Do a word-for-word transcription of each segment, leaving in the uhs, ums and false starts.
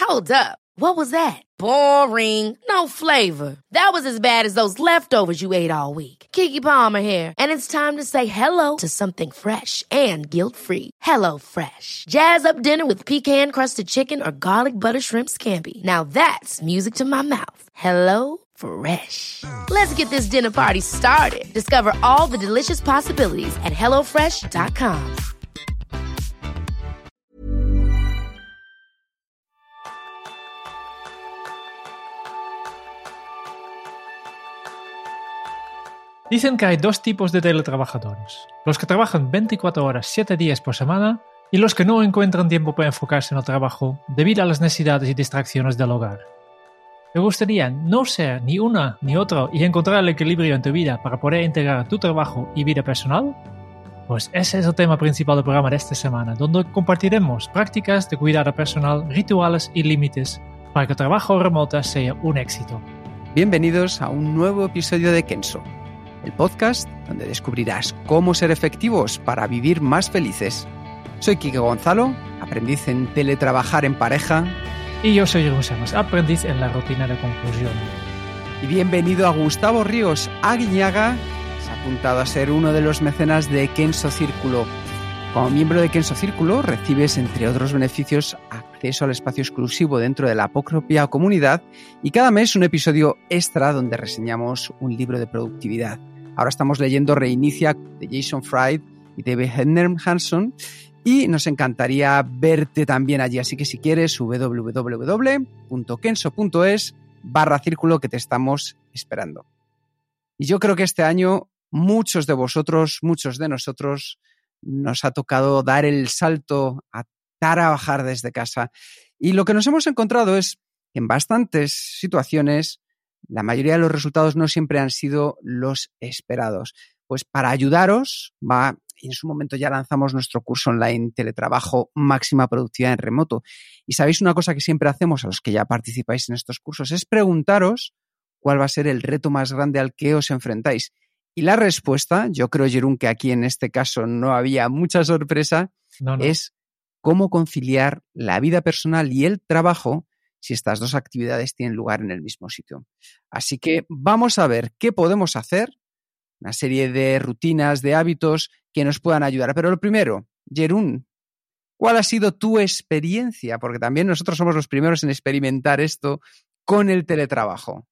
Hold up. What was that? Boring. No flavor. That was as bad as those leftovers you ate all week. Keke Palmer here, and it's time to say hello to something fresh and guilt-free. Hello Fresh. Jazz up dinner with pecan-crusted chicken or garlic butter shrimp scampi. Now that's music to my mouth. Hello Fresh. Let's get this dinner party started. Discover all the delicious possibilities at hello fresh dot com. Dicen que hay dos tipos de teletrabajadores, los que trabajan veinticuatro horas, siete días por semana y los que no encuentran tiempo para enfocarse en el trabajo debido a las necesidades y distracciones del hogar. ¿Te gustaría no ser ni una ni otra y encontrar el equilibrio en tu vida para poder integrar tu trabajo y vida personal? Pues ese es el tema principal del programa de esta semana, donde compartiremos prácticas de cuidado personal, rituales y límites para que el trabajo remoto sea un éxito. Bienvenidos a un nuevo episodio de Kenso, el podcast donde descubrirás cómo ser efectivos para vivir más felices. Soy Quique Gonzalo, aprendiz en teletrabajar en pareja. Y yo soy Jeroen Semmers, aprendiz en la rutina de conclusión. Y bienvenido a Gustavo Ríos Aguiñaga, que se ha apuntado a ser uno de los mecenas de Kenso Círculo. Como miembro de Kenso Círculo recibes, entre otros beneficios, acceso al espacio exclusivo dentro de la propia comunidad y cada mes un episodio extra donde reseñamos un libro de productividad. Ahora estamos leyendo Reinicia de Jason Fried y David Henner Hanson y nos encantaría verte también allí. Así que si quieres, www.kenso.es barra círculo que te estamos esperando. Y yo creo que este año muchos de vosotros, muchos de nosotros nos ha tocado dar el salto a trabajar desde casa. Y lo que nos hemos encontrado es que en bastantes situaciones la mayoría de los resultados no siempre han sido los esperados. Pues para ayudaros, va, en su momento ya lanzamos nuestro curso online Teletrabajo Máxima Productividad en Remoto. Y sabéis una cosa que siempre hacemos a los que ya participáis en estos cursos, es preguntaros cuál va a ser el reto más grande al que os enfrentáis. Y la respuesta, yo creo, Jeroen, que aquí en este caso no había mucha sorpresa, no, no. es cómo conciliar la vida personal y el trabajo si estas dos actividades tienen lugar en el mismo sitio. Así que vamos a ver qué podemos hacer, una serie de rutinas, de hábitos que nos puedan ayudar. Pero lo primero, Jeroen, ¿cuál ha sido tu experiencia? Porque también nosotros somos los primeros en experimentar esto con el teletrabajo.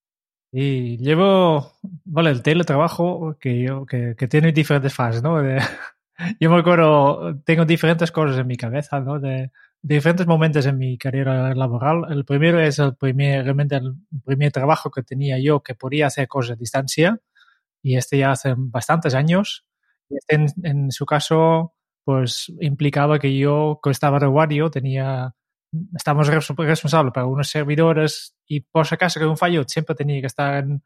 Y llevo, vale, el teletrabajo que, yo, que, que tiene diferentes fases, ¿no? De, yo me acuerdo, tengo diferentes cosas en mi cabeza, ¿no? De, de diferentes momentos en mi carrera laboral. El primero es el primer, realmente el primer trabajo que tenía yo que podía hacer cosas a distancia, y este ya hace bastantes años. Y este en, en su caso, pues implicaba que yo, que estaba de guardia, tenía, estábamos responsables para unos servidores y por si acaso que un fallo siempre tenía que estar en,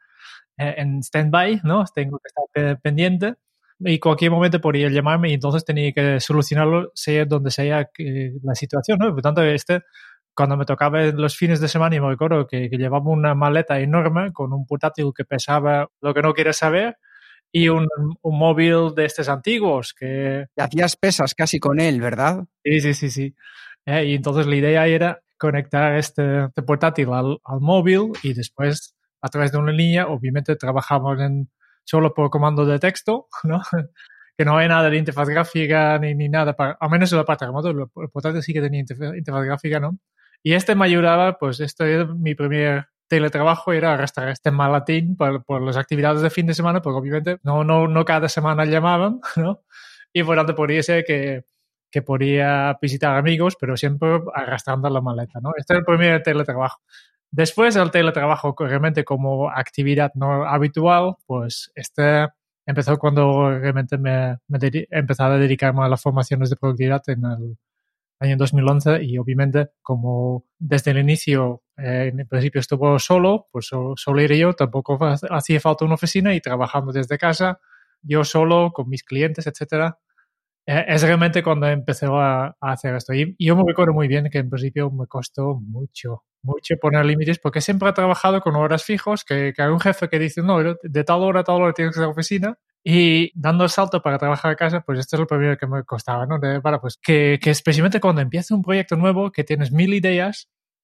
en stand-by, ¿no? Tengo que estar pendiente. Y cualquier momento podía llamarme y entonces tenía que solucionarlo sea donde sea que, la situación, ¿no? Por tanto, este, cuando me tocaba los fines de semana, y me recuerdo que, que llevaba una maleta enorme con un portátil que pesaba lo que no quieres saber y un, un móvil de estos antiguos que... Te hacías pesas casi con él, ¿verdad? Sí, sí, sí, sí. Eh, y entonces la idea era conectar este, este portátil al, al móvil y después, a través de una línea, obviamente trabajamos en solo por comando de texto, ¿no? Que no hay nada de interfaz gráfica ni, ni nada, para, al menos en la parte remoto, el portátil sí que tenía interfaz, interfaz gráfica, ¿no? Y este me ayudaba, pues este era mi primer teletrabajo, era arrastrar este maletín por, por las actividades de fin de semana, porque obviamente no, no, no cada semana llamaban, ¿no? Y por tanto podría ser que, que podía visitar amigos, pero siempre arrastrando la maleta, ¿no? Este era el primer teletrabajo. Después el teletrabajo realmente como actividad no habitual, pues este empezó cuando realmente me, me he empezado a dedicarme a las formaciones de productividad en el año dos mil once y obviamente como desde el inicio eh, en el principio estuvo solo, pues solo, solo era yo, tampoco hacía falta una oficina y trabajando desde casa, yo solo con mis clientes, etcétera. Es realmente cuando empecé a, a hacer esto. Y yo me recuerdo muy bien que en principio me costó mucho, mucho poner límites porque siempre he trabajado con horas fijos, que, que hay un jefe que dice, no, de tal hora a tal hora tienes que ir a la oficina. Y dando el salto para trabajar a casa, pues esto es lo primero que me costaba, ¿no? De, para, pues que, que especialmente cuando empiezas un proyecto nuevo, que tienes mil ideas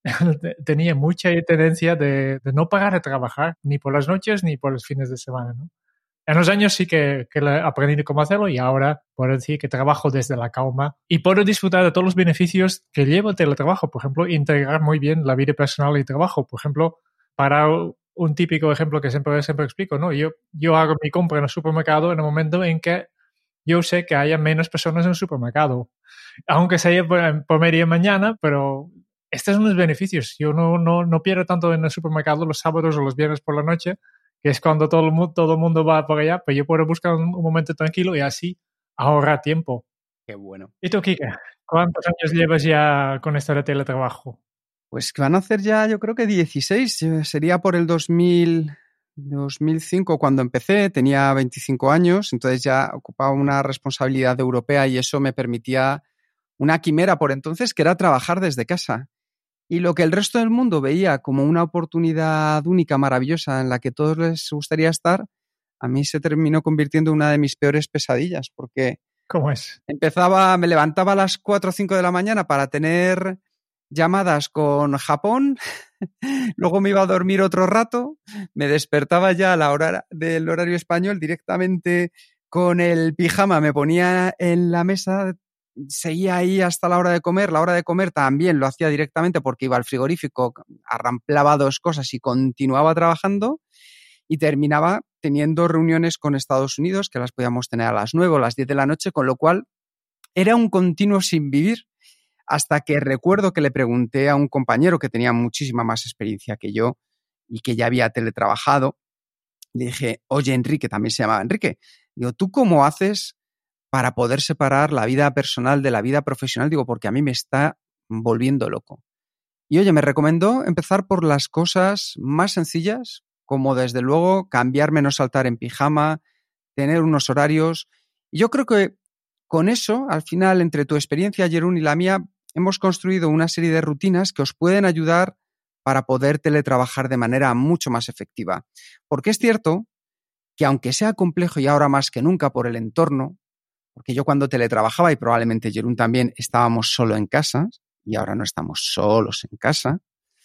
tenía mucha tendencia de, de no parar de trabajar, ni por las noches ni por los fines de semana, ¿no? En los años sí que, que aprendí cómo hacerlo y ahora puedo decir que trabajo desde la calma y puedo disfrutar de todos los beneficios que lleva el teletrabajo. Por ejemplo, integrar muy bien la vida personal y trabajo. Por ejemplo, para un típico ejemplo que siempre, siempre explico, ¿no? Yo, yo hago mi compra en el supermercado en el momento en que yo sé que haya menos personas en el supermercado. Aunque sea por, por media mañana, pero estos son los beneficios. Yo no, no, no pierdo tanto en el supermercado los sábados o los viernes por la noche, que es cuando todo el mundo, todo el mundo va por allá, pues yo puedo buscar un, un momento tranquilo y así ahorrar tiempo. Qué bueno. ¿Y tú, Kike? ¿Cuántos años llevas ya con esto de teletrabajo? Pues que van a hacer ya, yo creo que dieciséis. Sería por el dos mil, dos mil cinco cuando empecé. Tenía veinticinco años, entonces ya ocupaba una responsabilidad europea y eso me permitía una quimera por entonces, que era trabajar desde casa. Y lo que el resto del mundo veía como una oportunidad única, maravillosa, en la que todos les gustaría estar, a mí se terminó convirtiendo en una de mis peores pesadillas, porque ¿Cómo es? empezaba, me levantaba a las cuatro o cinco de la mañana para tener llamadas con Japón, luego me iba a dormir otro rato, me despertaba ya a la hora del horario español directamente con el pijama, me ponía en la mesa, seguía ahí hasta la hora de comer. La hora de comer también lo hacía directamente porque iba al frigorífico, arramplaba dos cosas y continuaba trabajando y terminaba teniendo reuniones con Estados Unidos que las podíamos tener a las nueve o las diez de la noche, con lo cual era un continuo sin vivir hasta que recuerdo que le pregunté a un compañero que tenía muchísima más experiencia que yo y que ya había teletrabajado. Le dije, oye, Enrique, también se llamaba Enrique, digo, ¿tú cómo haces para poder separar la vida personal de la vida profesional? Digo, porque a mí me está volviendo loco. Y oye, me recomendó empezar por las cosas más sencillas, como desde luego cambiarme, no saltar en pijama, tener unos horarios. Y yo creo que con eso, al final, entre tu experiencia, Jeroen, y la mía, hemos construido una serie de rutinas que os pueden ayudar para poder teletrabajar de manera mucho más efectiva. Porque es cierto que aunque sea complejo y ahora más que nunca por el entorno, porque yo cuando teletrabajaba, y probablemente Jeroen también, estábamos solo en casa, y ahora no estamos solos en casa,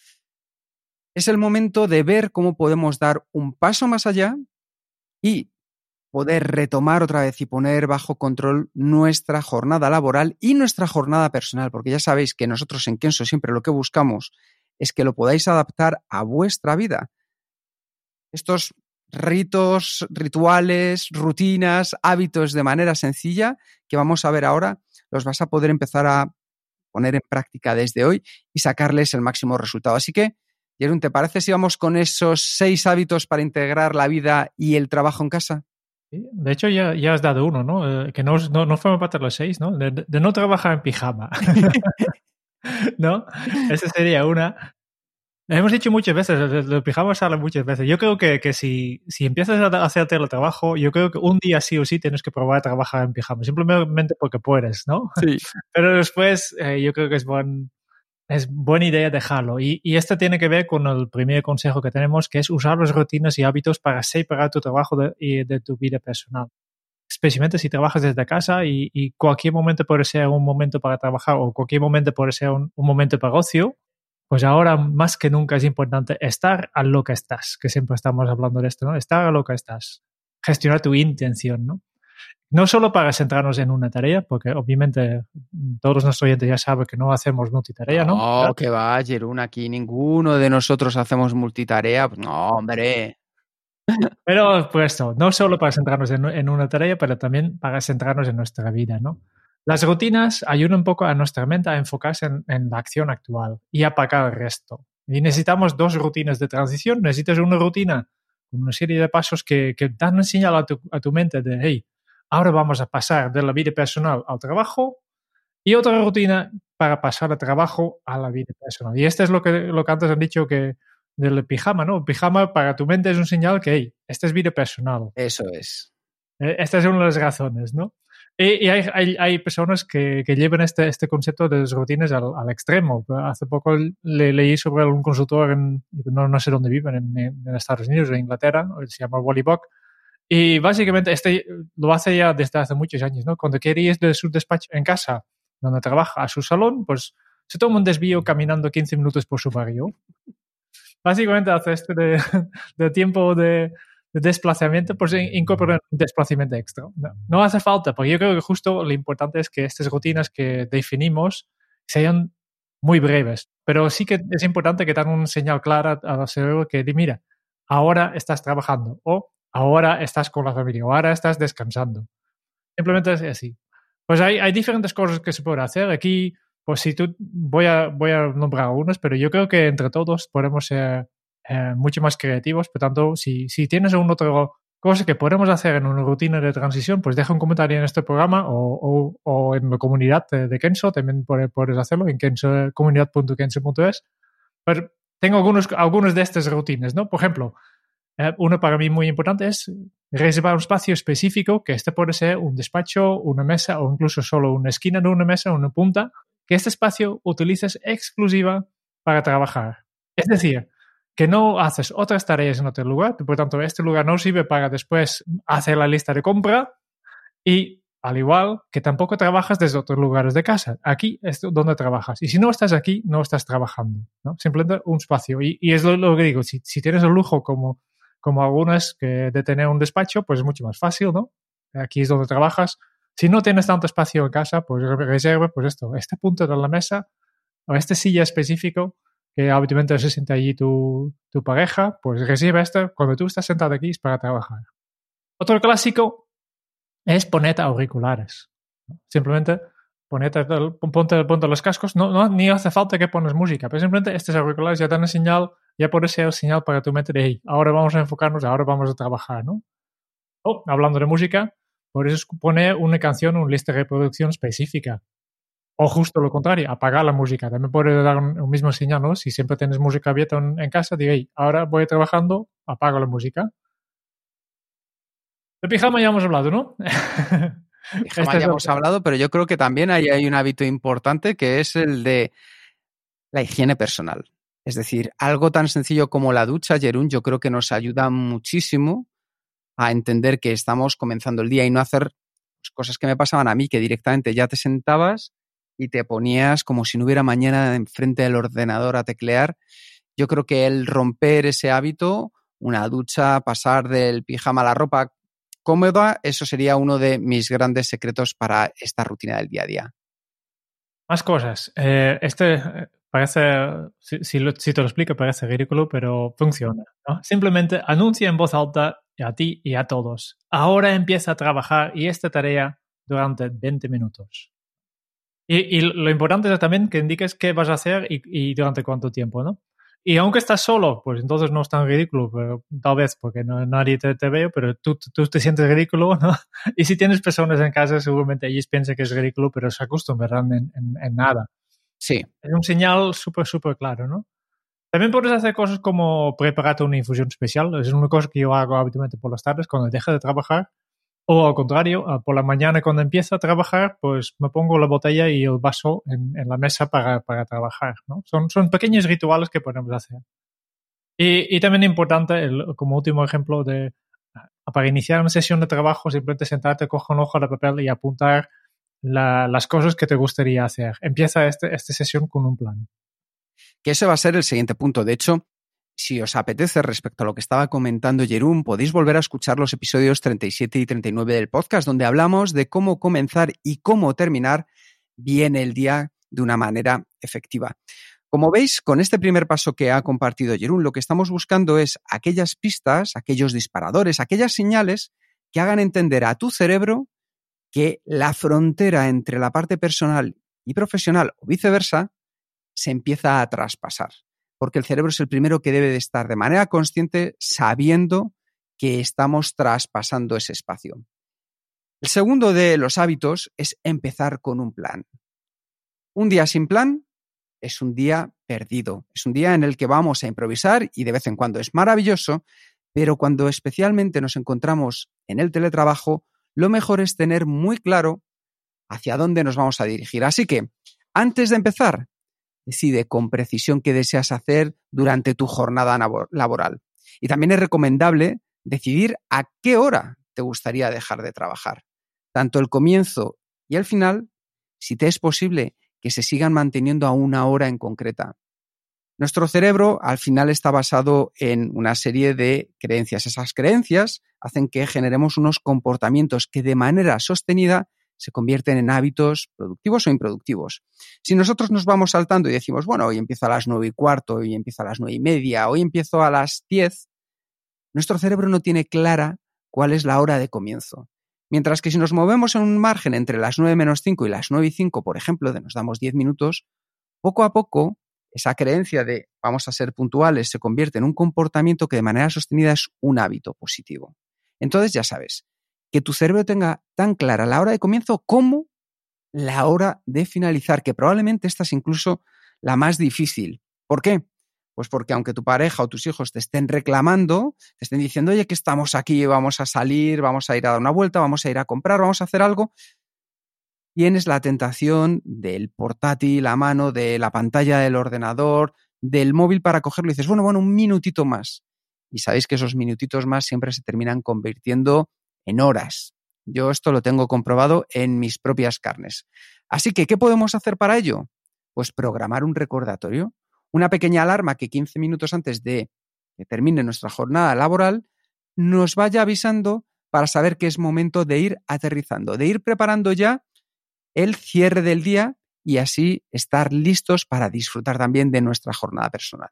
es el momento de ver cómo podemos dar un paso más allá y poder retomar otra vez y poner bajo control nuestra jornada laboral y nuestra jornada personal, porque ya sabéis que nosotros en Kenso siempre lo que buscamos es que lo podáis adaptar a vuestra vida. Estos ritos, rituales, rutinas, hábitos de manera sencilla que vamos a ver ahora, los vas a poder empezar a poner en práctica desde hoy y sacarles el máximo resultado. Así que, Jeroen, ¿te parece si vamos con esos seis hábitos para integrar la vida y el trabajo en casa? De hecho, ya, ya has dado uno, ¿no? Eh, que no, no, no forma parte de los seis, ¿no? De, de no trabajar en pijama. ¿No? Esa sería una. Hemos dicho muchas veces, el pijama sale muchas veces. Yo creo que, que si, si empiezas a hacer teletrabajo, yo creo que un día sí o sí tienes que probar a trabajar en pijama, simplemente porque puedes, ¿no? Sí. Pero después eh, yo creo que es, buen, es buena idea dejarlo. Y, y esto tiene que ver con el primer consejo que tenemos, que es usar las rutinas y hábitos para separar tu trabajo de, y de tu vida personal. Especialmente si trabajas desde casa y, y cualquier momento puede ser un momento para trabajar o cualquier momento puede ser un, un momento para ocio. Pues ahora más que nunca es importante estar a lo que estás, que siempre estamos hablando de esto, ¿no? Estar a lo que estás. Gestionar tu intención, ¿no? No solo para centrarnos en una tarea, porque obviamente todos nuestros oyentes ya saben que no hacemos multitarea, ¿no? No, ¿no? Que va, Jeroen, aquí ninguno de nosotros hacemos multitarea. No, hombre. Pero pues esto, no solo para centrarnos en, en una tarea, pero también para centrarnos en nuestra vida, ¿no? Las rutinas ayudan un poco a nuestra mente a enfocarse en, en la acción actual y apagar el resto. Y necesitamos dos rutinas de transición. Necesitas una rutina con una serie de pasos que, que dan una señal a tu, a tu mente de, hey, ahora vamos a pasar de la vida personal al trabajo, y otra rutina para pasar de trabajo a la vida personal. Y esto es lo que, lo que antes han dicho que del pijama, ¿no? El pijama para tu mente es un señal que, hey, esta es vida personal. Eso es. Esta es una de las razones, ¿no? Y, y hay, hay, hay personas que, que llevan este, este concepto de las rutinas al, al extremo. Hace poco le, leí sobre un consultor, en, no, no sé dónde viven, en, en Estados Unidos, en Inglaterra, se llama Wally Buck, y básicamente este lo hace ya desde hace muchos años, ¿no? Cuando quiere ir de su despacho en casa, donde trabaja, a su salón, pues se toma un desvío caminando quince minutos por su barrio. Básicamente hace esto de, de tiempo de, de desplazamiento, pues incorpora un desplazamiento extra. No, no hace falta, porque yo creo que justo lo importante es que estas rutinas que definimos sean muy breves. Pero sí que es importante que dan una señal clara al cerebro que diga, mira, ahora estás trabajando o ahora estás con la familia o ahora estás descansando. Simplemente es así. Pues hay, hay diferentes cosas que se pueden hacer. Aquí, pues si tú, voy a, voy a nombrar algunos, pero yo creo que entre todos podemos ser eh, mucho más creativos. Por tanto, si, si tienes alguna otra cosa que podemos hacer en una rutina de transición, pues deja un comentario en este programa o, o, o en la comunidad de, de Kenso. También puedes hacerlo en kenso, comunidad punto kenso punto es. Pero tengo algunos, algunos de estas rutinas, ¿no? Por ejemplo, eh, uno para mí muy importante es reservar un espacio específico, que este puede ser un despacho, una mesa o incluso solo una esquina de una mesa, una punta, que este espacio utilices exclusiva para trabajar. Es decir, que no haces otras tareas en otro lugar, por tanto, este lugar no sirve para después hacer la lista de compra y, al igual, que tampoco trabajas desde otros lugares de casa. Aquí es donde trabajas. Y si no estás aquí, no estás trabajando, ¿no? Simplemente un espacio. Y, y es lo, lo que digo, si, si tienes el lujo como, como algunas que de tener un despacho, pues es mucho más fácil, ¿no? Aquí es donde trabajas. Si no tienes tanto espacio en casa, pues reserva, pues esto, este punto de la mesa o este silla específico que habitualmente se sienta allí tu, tu pareja, pues reserva esto cuando tú estás sentado aquí es para trabajar. Otro clásico es ponerte auriculares. Simplemente ponete, ponte, ponte los cascos, no, no, ni hace falta que pones música, pero simplemente estos auriculares ya dan señal, ya puede ser señal para tu mente de, hey, ahora vamos a enfocarnos, ahora vamos a trabajar, ¿no? O, hablando de música, puedes poner una canción, una lista de reproducción específica. O justo lo contrario, apagar la música. También puede dar un, un mismo señal, ¿no? Si siempre tienes música abierta en, en casa, diga, hey, ahora voy trabajando, apago la música. De pijama ya hemos hablado, ¿no? Pijama ya hemos hablado, pero yo creo que también hay, hay un hábito importante que es el de la higiene personal. Es decir, algo tan sencillo como la ducha, Jeroen, yo creo que nos ayuda muchísimo a entender que estamos comenzando el día y no hacer cosas que me pasaban a mí, que directamente ya te sentabas y te ponías como si no hubiera mañana enfrente del ordenador a teclear. Yo creo que el romper ese hábito, una ducha, pasar del pijama a la ropa cómoda, eso sería uno de mis grandes secretos para esta rutina del día a día. Más cosas. Eh, este parece, si, si, lo, si te lo explico, parece ridículo, pero funciona, ¿no? Simplemente anuncia en voz alta a ti y a todos. Ahora empieza a trabajar y esta tarea durante veinte minutos. Y, y lo importante es también que indiques qué vas a hacer y, y durante cuánto tiempo, ¿no? Y aunque estás solo, pues entonces no es tan ridículo, pero tal vez porque no, nadie te, te ve, pero tú, tú te sientes ridículo, ¿no? Y si tienes personas en casa, seguramente ellos piensan que es ridículo, pero se acostumbrarán en, en, en nada. Sí. Es un señal súper, súper claro, ¿no? También puedes hacer cosas como prepararte una infusión especial. Es una cosa que yo hago habitualmente por las tardes cuando dejo de trabajar. O al contrario, por la mañana cuando empiezo a trabajar, pues me pongo la botella y el vaso en, en la mesa para, para trabajar, ¿no? Son, son pequeños rituales que podemos hacer. Y, y también importante, el, como último ejemplo, de para iniciar una sesión de trabajo, simplemente sentarte, coger un hoja de papel y apuntar la, las cosas que te gustaría hacer. Empieza este, esta sesión con un plan. Que ese va a ser el siguiente punto. De hecho, si os apetece, respecto a lo que estaba comentando Jeroen, podéis volver a escuchar los episodios treinta y siete y treinta y nueve del podcast, donde hablamos de cómo comenzar y cómo terminar bien el día de una manera efectiva. Como veis, con este primer paso que ha compartido Jeroen, lo que estamos buscando es aquellas pistas, aquellos disparadores, aquellas señales que hagan entender a tu cerebro que la frontera entre la parte personal y profesional o viceversa se empieza a traspasar. Porque el cerebro es el primero que debe de estar de manera consciente sabiendo que estamos traspasando ese espacio. El segundo de los hábitos es empezar con un plan. Un día sin plan es un día perdido. Es un día en el que vamos a improvisar y de vez en cuando es maravilloso, pero cuando especialmente nos encontramos en el teletrabajo, lo mejor es tener muy claro hacia dónde nos vamos a dirigir. Así que, antes de empezar, decide con precisión qué deseas hacer durante tu jornada laboral. Y también es recomendable decidir a qué hora te gustaría dejar de trabajar. Tanto el comienzo y el final, si te es posible, que se sigan manteniendo a una hora en concreta. Nuestro cerebro al final está basado en una serie de creencias. Esas creencias hacen que generemos unos comportamientos que de manera sostenida se convierten en hábitos productivos o improductivos. Si nosotros nos vamos saltando y decimos, bueno, hoy empiezo a las nueve y cuarto, hoy empiezo a las nueve y media, hoy empiezo a las diez, nuestro cerebro no tiene clara cuál es la hora de comienzo. Mientras que si nos movemos en un margen entre las nueve menos cinco y las nueve y cinco, por ejemplo, de nos damos diez minutos, poco a poco esa creencia de vamos a ser puntuales se convierte en un comportamiento que de manera sostenida es un hábito positivo. Entonces ya sabes, que tu cerebro tenga tan clara la hora de comienzo como la hora de finalizar, que probablemente esta es incluso la más difícil. ¿Por qué? Pues porque aunque tu pareja o tus hijos te estén reclamando, te estén diciendo, oye, que estamos aquí, vamos a salir, vamos a ir a dar una vuelta, vamos a ir a comprar, vamos a hacer algo, tienes la tentación del portátil a mano, de la pantalla del ordenador, del móvil para cogerlo y dices, bueno, bueno, un minutito más. Y sabéis que esos minutitos más siempre se terminan convirtiendo en horas. Yo esto lo tengo comprobado en mis propias carnes. Así que, ¿qué podemos hacer para ello? Pues programar un recordatorio, una pequeña alarma que quince minutos antes de que termine nuestra jornada laboral nos vaya avisando para saber que es momento de ir aterrizando, de ir preparando ya el cierre del día y así estar listos para disfrutar también de nuestra jornada personal.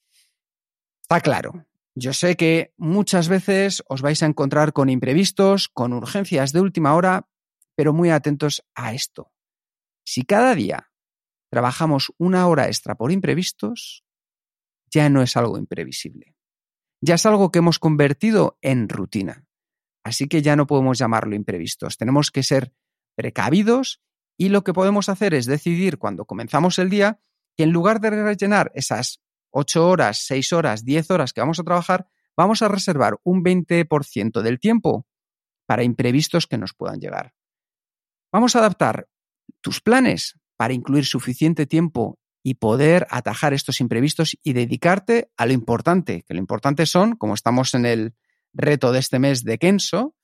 Está claro. Yo sé que muchas veces os vais a encontrar con imprevistos, con urgencias de última hora, pero muy atentos a esto. Si cada día trabajamos una hora extra por imprevistos, ya no es algo imprevisible. Ya es algo que hemos convertido en rutina. Así que ya no podemos llamarlo imprevistos. Tenemos que ser precavidos y lo que podemos hacer es decidir cuando comenzamos el día que en lugar de rellenar esas ocho horas, seis horas, diez horas que vamos a trabajar, vamos a reservar un veinte por ciento del tiempo para imprevistos que nos puedan llegar. Vamos a adaptar tus planes para incluir suficiente tiempo y poder atajar estos imprevistos y dedicarte a lo importante, que lo importante son, como estamos en el reto de este mes de Kenso,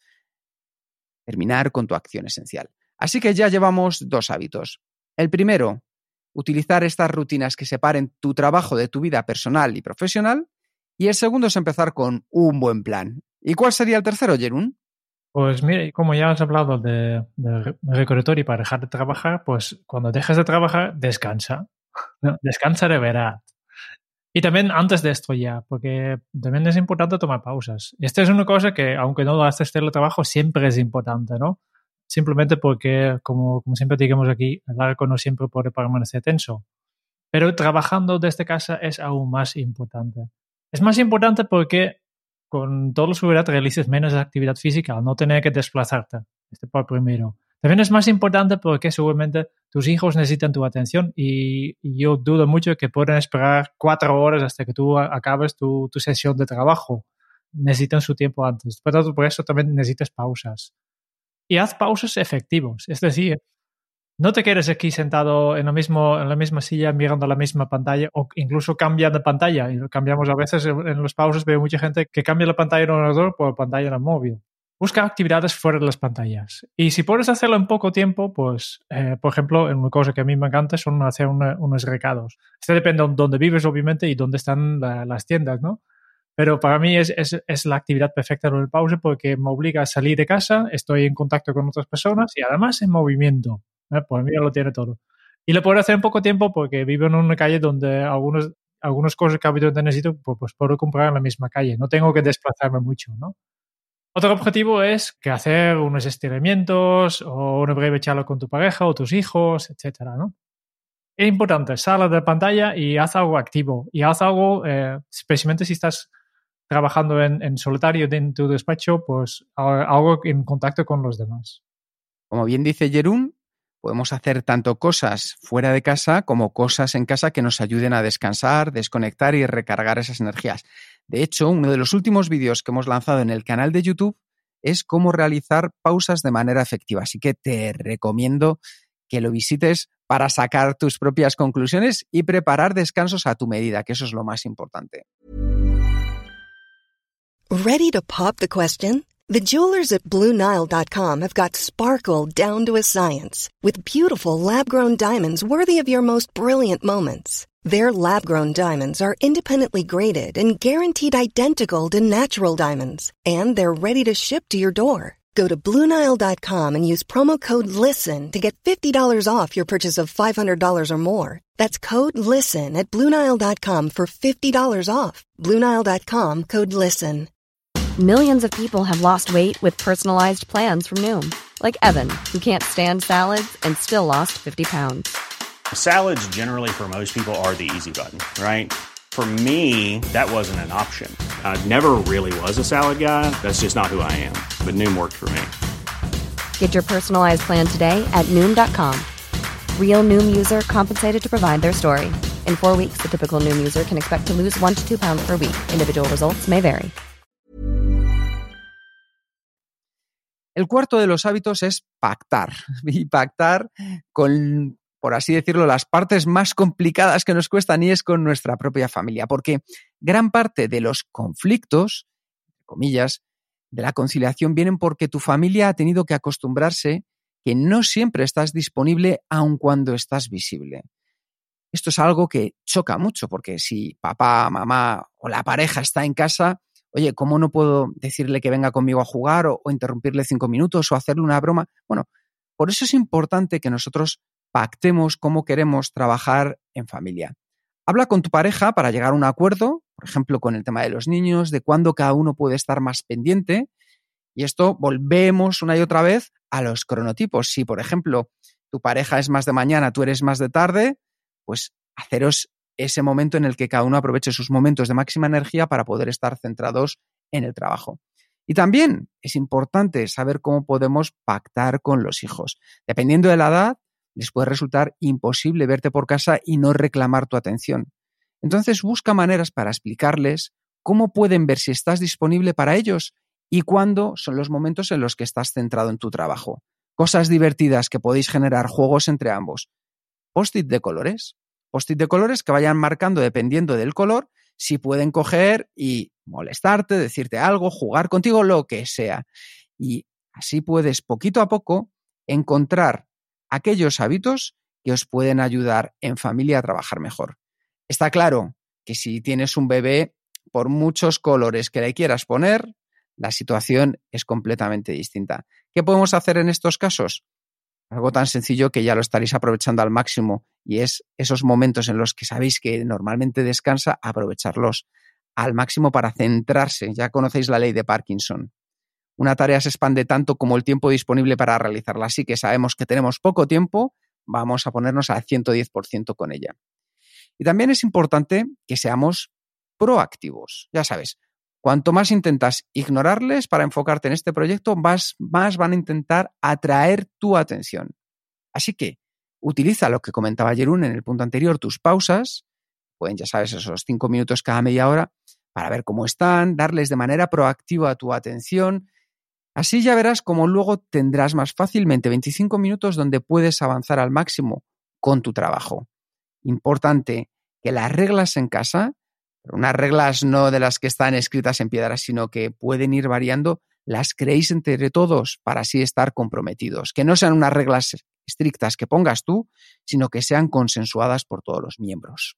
terminar con tu acción esencial. Así que ya llevamos dos hábitos. El primero, utilizar estas rutinas que separen tu trabajo de tu vida personal y profesional. Y el segundo es empezar con un buen plan. ¿Y cuál sería el tercero, Jeroen? Pues mira, como ya has hablado de, de recordatorio para dejar de trabajar, pues cuando dejes de trabajar, descansa. ¿No? Descansa de verdad. Y también antes de esto ya, porque también es importante tomar pausas. Esta es una cosa que, aunque no lo haces teletrabajo, siempre es importante, ¿no? Simplemente porque, como, como siempre digamos aquí, el arco no siempre puede permanecer tenso. Pero trabajando desde casa es aún más importante. Es más importante porque con toda la seguridad realices menos actividad física al no tener que desplazarte. Este por primero. También es más importante porque seguramente tus hijos necesitan tu atención y, y yo dudo mucho que puedan esperar cuatro horas hasta que tú acabes tu, tu sesión de trabajo. Necesitan su tiempo antes. Por tanto, por eso también necesitas pausas. Y haz pausas efectivos. Es decir, no te quedes aquí sentado en, lo mismo, en la misma silla mirando la misma pantalla o incluso cambia de pantalla. Y lo cambiamos a veces en los pausas. Veo mucha gente que cambia la pantalla en el ordenador por pantalla en el móvil. Busca actividades fuera de las pantallas. Y si puedes hacerlo en poco tiempo, pues, eh, por ejemplo, una cosa que a mí me encanta son hacer una, unos recados. Esto depende de dónde vives, obviamente, y dónde están la, las tiendas, ¿no? Pero para mí es, es, es la actividad perfecta en el pause porque me obliga a salir de casa, estoy en contacto con otras personas y además en movimiento. ¿Eh? Por mí lo tiene todo. Y lo puedo hacer en poco tiempo porque vivo en una calle donde algunos, algunas cosas que habitualmente necesito, pues, pues puedo comprar en la misma calle. No tengo que desplazarme mucho, ¿no? Otro objetivo es que hacer unos estiramientos o una breve charla con tu pareja o tus hijos, etcétera, ¿no? Es importante, sal de pantalla y haz algo activo. Y haz algo, eh, especialmente si estás trabajando en, en solitario en tu despacho, pues algo en contacto con los demás. Como bien dice Jeroen, podemos hacer tanto cosas fuera de casa como cosas en casa que nos ayuden a descansar, desconectar y recargar esas energías. De hecho, uno de los últimos vídeos que hemos lanzado en el canal de YouTube es cómo realizar pausas de manera efectiva. Así que te recomiendo que lo visites para sacar tus propias conclusiones y preparar descansos a tu medida, que eso es lo más importante. Ready to pop the question? The jewelers at Blue Nile dot com have got sparkle down to a science with beautiful lab-grown diamonds worthy of your most brilliant moments. Their lab-grown diamonds are independently graded and guaranteed identical to natural diamonds, and they're ready to ship to your door. Go to Blue Nile dot com and use promo code LISTEN to get fifty dollars off your purchase of five hundred dollars or more. That's code LISTEN at Blue Nile dot com for fifty dollars off. Blue Nile dot com, code LISTEN. Millions of people have lost weight with personalized plans from Noom. Like Evan, who can't stand salads and still lost fifty pounds. Salads generally for most people are the easy button, right? For me, that wasn't an option. I never really was a salad guy. That's just not who I am. But Noom worked for me. Get your personalized plan today at Noom dot com. Real Noom user compensated to provide their story. In four weeks, the typical Noom user can expect to lose one to two pounds per week. Individual results may vary. El cuarto de los hábitos es pactar. Y pactar con, por así decirlo, las partes más complicadas que nos cuestan, y es con nuestra propia familia. Porque gran parte de los conflictos, entre comillas, de la conciliación vienen porque tu familia ha tenido que acostumbrarse que no siempre estás disponible aun cuando estás visible. Esto es algo que choca mucho, porque si papá, mamá o la pareja está en casa, oye, ¿cómo no puedo decirle que venga conmigo a jugar o, o interrumpirle cinco minutos o hacerle una broma? Bueno, por eso es importante que nosotros pactemos cómo queremos trabajar en familia. Habla con tu pareja para llegar a un acuerdo, por ejemplo, con el tema de los niños, de cuándo cada uno puede estar más pendiente. Y esto volvemos una y otra vez a los cronotipos. Si, por ejemplo, tu pareja es más de mañana, tú eres más de tarde, pues haceros ese momento en el que cada uno aproveche sus momentos de máxima energía para poder estar centrados en el trabajo. Y también es importante saber cómo podemos pactar con los hijos. Dependiendo de la edad, les puede resultar imposible verte por casa y no reclamar tu atención. Entonces busca maneras para explicarles cómo pueden ver si estás disponible para ellos y cuándo son los momentos en los que estás centrado en tu trabajo. Cosas divertidas que podéis generar, juegos entre ambos. Post-it de colores. Post-it de colores que vayan marcando dependiendo del color si pueden coger y molestarte, decirte algo, jugar contigo, lo que sea. Y así puedes poquito a poco encontrar aquellos hábitos que os pueden ayudar en familia a trabajar mejor. Está claro que si tienes un bebé, por muchos colores que le quieras poner, la situación es completamente distinta. ¿Qué podemos hacer en estos casos? Algo tan sencillo que ya lo estaréis aprovechando al máximo, y es esos momentos en los que sabéis que normalmente descansa, aprovecharlos al máximo para centrarse. Ya conocéis la ley de Parkinson. Una tarea se expande tanto como el tiempo disponible para realizarla, así que sabemos que tenemos poco tiempo, vamos a ponernos al ciento diez por ciento con ella. Y también es importante que seamos proactivos. Ya sabes, cuanto más intentas ignorarles para enfocarte en este proyecto, más, más van a intentar atraer tu atención. Así que utiliza lo que comentaba Jeroen en el punto anterior, tus pausas, pueden, ya sabes, esos cinco minutos cada media hora, para ver cómo están, darles de manera proactiva tu atención. Así ya verás cómo luego tendrás más fácilmente veinticinco minutos donde puedes avanzar al máximo con tu trabajo. Importante que las reglas en casa, unas reglas no de las que están escritas en piedra, sino que pueden ir variando, las creéis entre todos para así estar comprometidos. Que no sean unas reglas estrictas que pongas tú, sino que sean consensuadas por todos los miembros.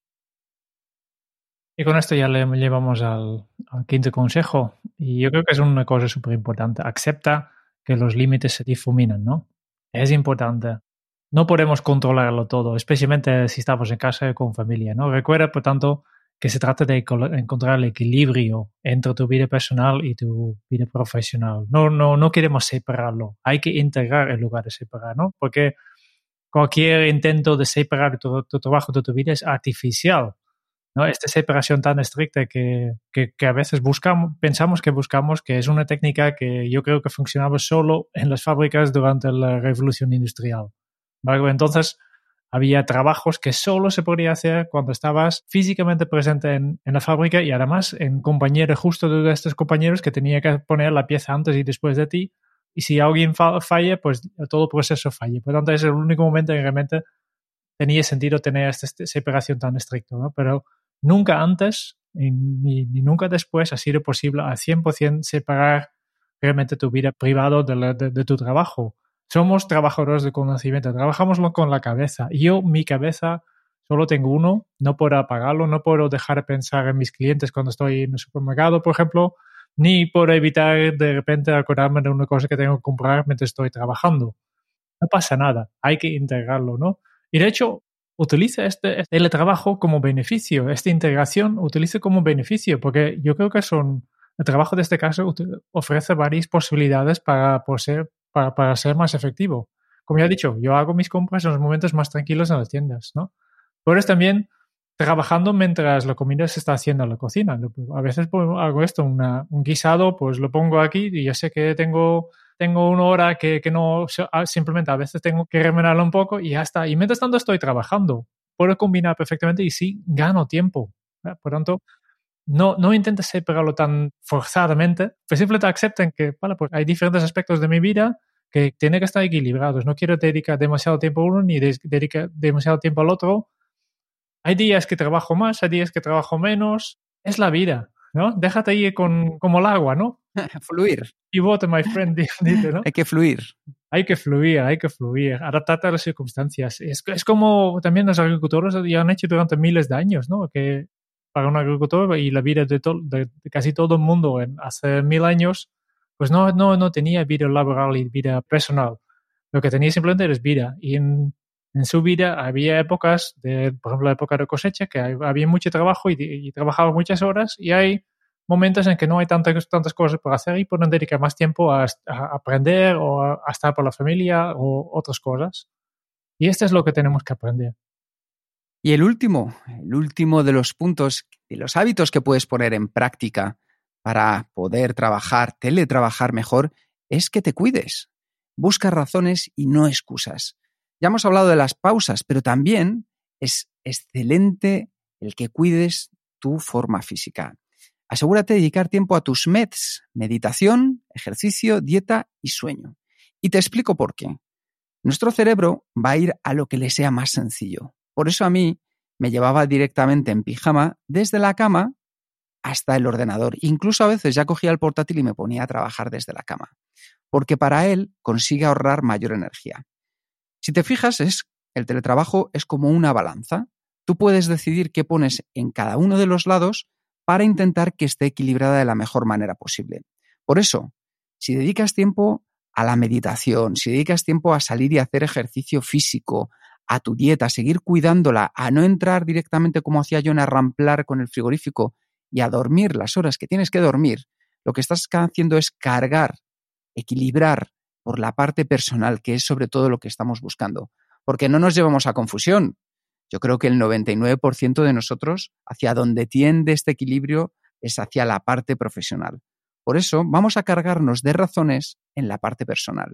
Y con esto ya le llevamos al, al quinto consejo. Y yo creo que es una cosa súper importante. Acepta que los límites se difuminan, ¿no? Es importante. No podemos controlarlo todo, especialmente si estamos en casa con familia, ¿no? Recuerda, por tanto, que se trata de encontrar el equilibrio entre tu vida personal y tu vida profesional. No, no, no queremos separarlo. Hay que integrar en lugar de separar, ¿no? Porque cualquier intento de separar tu, tu trabajo de tu vida es artificial, ¿no? Esta separación tan estricta que, que, que a veces buscamos, pensamos que buscamos, que es una técnica que yo creo que funcionaba solo en las fábricas durante la revolución industrial, ¿vale? Entonces, había trabajos que solo se podía hacer cuando estabas físicamente presente en, en la fábrica y además en compañía de justo de estos compañeros que tenía que poner la pieza antes y después de ti. Y si alguien falla, pues todo el proceso falla. Por lo tanto, es el único momento en que realmente tenía sentido tener esta separación tan estricta, ¿no? Pero nunca antes ni, ni nunca después ha sido posible al cien por ciento separar realmente tu vida privada de, la, de, de tu trabajo. Somos trabajadores de conocimiento, trabajamos con la cabeza. Yo, mi cabeza, solo tengo uno, no puedo apagarlo, no puedo dejar de pensar en mis clientes cuando estoy en el supermercado, por ejemplo, ni puedo evitar de repente acordarme de una cosa que tengo que comprar mientras estoy trabajando. No pasa nada, hay que integrarlo, ¿no? Y de hecho, utiliza este, este teletrabajo como beneficio, esta integración utiliza como beneficio, porque yo creo que son, el trabajo de este caso ofrece varias posibilidades para, por ser, para, para ser más efectivo. Como ya he dicho, yo hago mis compras en los momentos más tranquilos en las tiendas, ¿no? Puedes también trabajando mientras la comida se está haciendo en la cocina. A veces pues, hago esto, una, un guisado, pues lo pongo aquí y ya sé que tengo, tengo una hora que, que no, simplemente a veces tengo que remenarlo un poco y ya está. Y mientras tanto estoy trabajando. Puedo combinar perfectamente y sí gano tiempo. Por tanto, no, no intentes separarlo tan forzadamente, pues simplemente acepten que vale, pues hay diferentes aspectos de mi vida que tienen que estar equilibrados. No quiero dedicar demasiado tiempo a uno ni dedicar demasiado tiempo al otro. Hay días que trabajo más, hay días que trabajo menos. Es la vida, ¿no? Déjate ir con, como el agua, ¿no? Fluir. Pivot, my friend, dice, ¿no? Hay que fluir. Hay que fluir, hay que fluir, adaptarte a las circunstancias. Es, es como también los agricultores ya han hecho durante miles de años, ¿no? Que para un agricultor y la vida de, to, de, de casi todo el mundo en, hace mil años, pues no, no, no tenía vida laboral y vida personal. Lo que tenía simplemente era vida. Y en En su vida había épocas, de, por ejemplo, la época de cosecha, que había mucho trabajo y, y trabajaba muchas horas, y hay momentos en que no hay tantas, tantas cosas por hacer y pueden dedicar más tiempo a, a aprender o a, a estar por la familia o otras cosas. Y esto es lo que tenemos que aprender. Y el último, el último de los puntos, de los hábitos que puedes poner en práctica para poder trabajar, teletrabajar mejor, es que te cuides. Busca razones y no excusas. Ya hemos hablado de las pausas, pero también es excelente el que cuides tu forma física. Asegúrate de dedicar tiempo a tus M E Ds, meditación, ejercicio, dieta y sueño. Y te explico por qué. Nuestro cerebro va a ir a lo que le sea más sencillo. Por eso a mí me llevaba directamente en pijama desde la cama hasta el ordenador. Incluso a veces ya cogía el portátil y me ponía a trabajar desde la cama. Porque para él consigue ahorrar mayor energía. Si te fijas, es, el teletrabajo es como una balanza. Tú puedes decidir qué pones en cada uno de los lados para intentar que esté equilibrada de la mejor manera posible. Por eso, si dedicas tiempo a la meditación, si dedicas tiempo a salir y hacer ejercicio físico, a tu dieta, a seguir cuidándola, a no entrar directamente como hacía yo en arramplar con el frigorífico y a dormir las horas que tienes que dormir, lo que estás haciendo es cargar, equilibrar por la parte personal, que es sobre todo lo que estamos buscando. Porque no nos llevamos a confusión. Yo creo que el noventa y nueve por ciento de nosotros, hacia donde tiende este equilibrio, es hacia la parte profesional. Por eso, vamos a cargarnos de razones en la parte personal.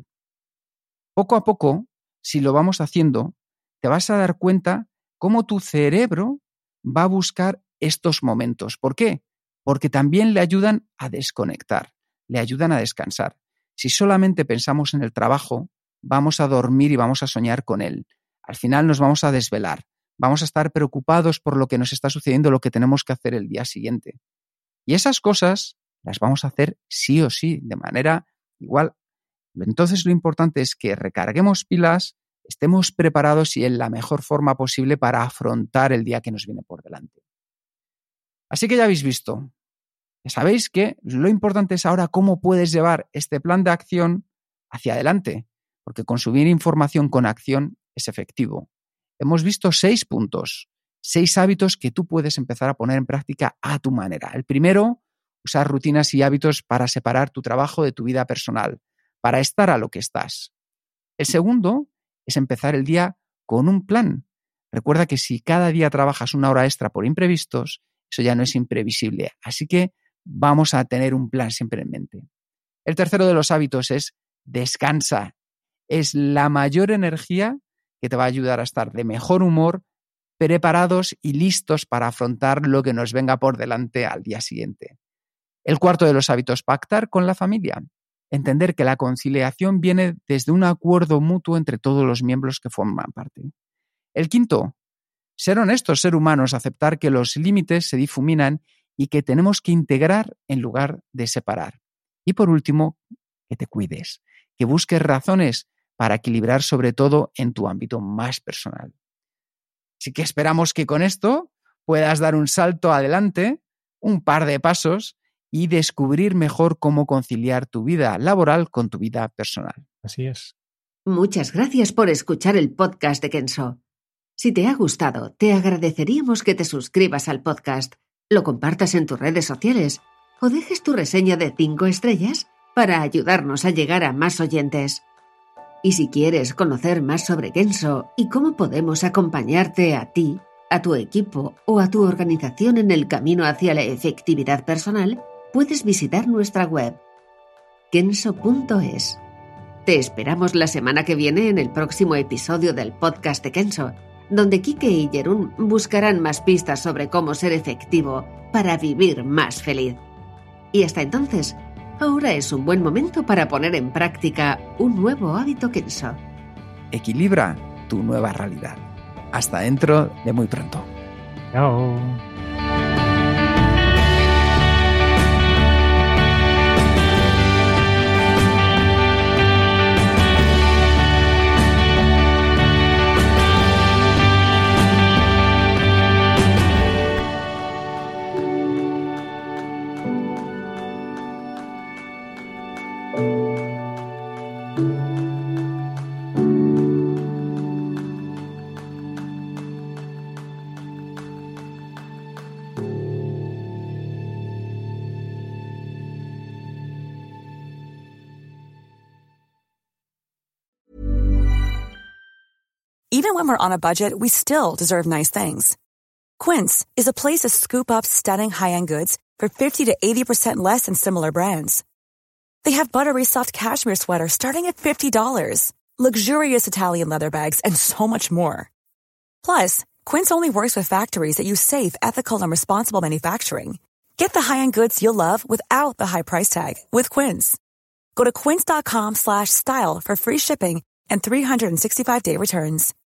Poco a poco, si lo vamos haciendo, te vas a dar cuenta cómo tu cerebro va a buscar estos momentos. ¿Por qué? Porque también le ayudan a desconectar, le ayudan a descansar. Si solamente pensamos en el trabajo, vamos a dormir y vamos a soñar con él. Al final nos vamos a desvelar. Vamos a estar preocupados por lo que nos está sucediendo, lo que tenemos que hacer el día siguiente. Y esas cosas las vamos a hacer sí o sí, de manera igual. Entonces lo importante es que recarguemos pilas, estemos preparados y en la mejor forma posible para afrontar el día que nos viene por delante. Así que ya habéis visto. Sabéis que lo importante es ahora cómo puedes llevar este plan de acción hacia adelante, porque consumir información con acción es efectivo. Hemos visto seis puntos, seis hábitos que tú puedes empezar a poner en práctica a tu manera. El primero, usar rutinas y hábitos para separar tu trabajo de tu vida personal, para estar a lo que estás. El segundo es empezar el día con un plan. Recuerda que si cada día trabajas una hora extra por imprevistos, eso ya no es imprevisible. Así que vamos a tener un plan siempre en mente. El tercero de los hábitos es descansa. Es la mayor energía que te va a ayudar a estar de mejor humor, preparados y listos para afrontar lo que nos venga por delante al día siguiente. El cuarto de los hábitos, pactar con la familia. Entender que la conciliación viene desde un acuerdo mutuo entre todos los miembros que forman parte. El quinto, ser honestos, ser humanos, aceptar que los límites se difuminan y que tenemos que integrar en lugar de separar. Y por último, que te cuides, que busques razones para equilibrar sobre todo en tu ámbito más personal. Así que esperamos que con esto puedas dar un salto adelante, un par de pasos y descubrir mejor cómo conciliar tu vida laboral con tu vida personal. Así es. Muchas gracias por escuchar el podcast de Kenso. Si te ha gustado, te agradeceríamos que te suscribas al podcast, lo compartas en tus redes sociales o dejes tu reseña de cinco estrellas para ayudarnos a llegar a más oyentes. Y si quieres conocer más sobre Kenso y cómo podemos acompañarte a ti, a tu equipo o a tu organización en el camino hacia la efectividad personal, puedes visitar nuestra web kenso punto es. Te esperamos la semana que viene en el próximo episodio del podcast de Kenso, donde Kike y Jerún buscarán más pistas sobre cómo ser efectivo para vivir más feliz. Y hasta entonces, ahora es un buen momento para poner en práctica un nuevo hábito Kenso. Equilibra tu nueva realidad. Hasta dentro de muy pronto. Chao. Even when we're on a budget, we still deserve nice things. Quince is a place to scoop up stunning high-end goods for fifty to eighty percent less than similar brands. They have buttery soft cashmere sweaters starting at fifty dollars, luxurious Italian leather bags, and so much more. Plus, Quince only works with factories that use safe, ethical, and responsible manufacturing. Get the high-end goods you'll love without the high price tag with Quince. Go to quince dot com slash style for free shipping and three sixty-five day returns.